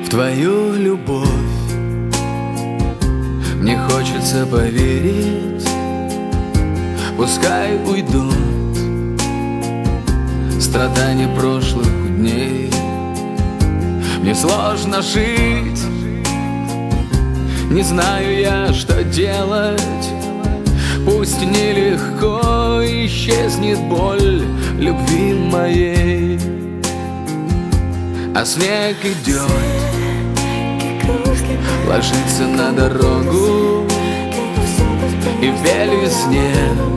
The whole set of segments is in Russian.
в твою любовь. Мне хочется поверить, пускай уйдут страдания прошлых дней. Мне сложно жить, не знаю я, что делать. Пусть нелегко исчезнет боль любви моей, а снег идет, ложится на дорогу, и в белизне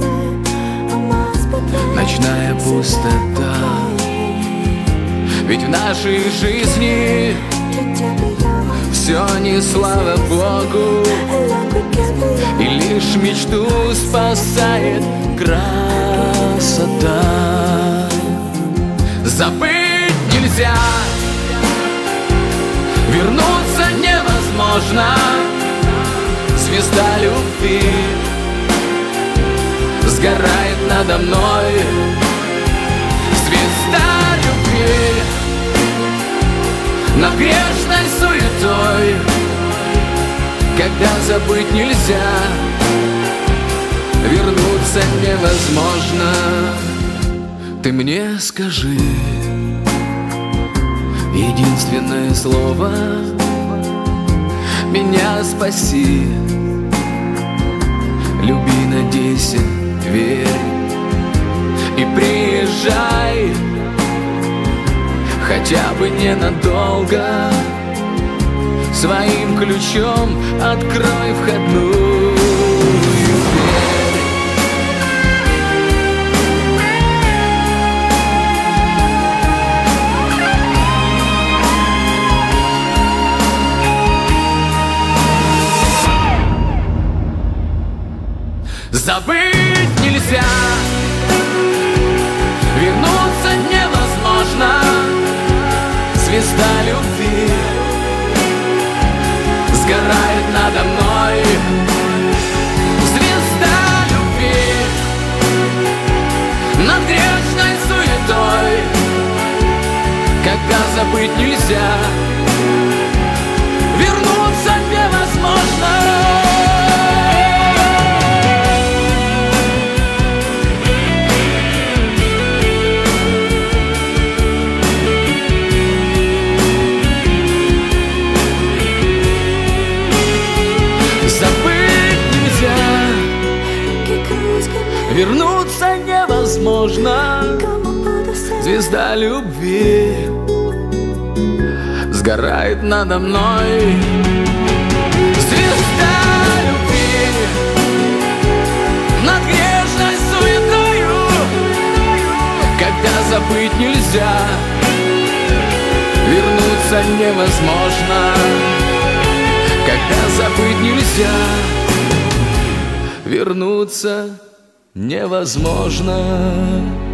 ночная пустота. Ведь в нашей жизни все не слава Богу, и лишь мечту спасает красота. Забыть нельзя, вернуться невозможно. Звезда любви сгорает надо мной. Звезда любви над грешной суетой. Когда забыть нельзя, вернуться невозможно. Ты мне скажи единственное слово, меня спаси. Люби, надейся, верь и приезжай, хотя бы ненадолго. Своим ключом открой входную дверь. Забыть нельзя, вернуться невозможно. Звезда любви сгорает надо мной. Звезда любви над грешной суетой. Когда забыть нельзя, вернуться невозможно. Вернуться невозможно. Звезда любви сгорает надо мной. Звезда любви над грешной суетою. Когда забыть нельзя, вернуться невозможно. Когда забыть нельзя, вернуться невозможно.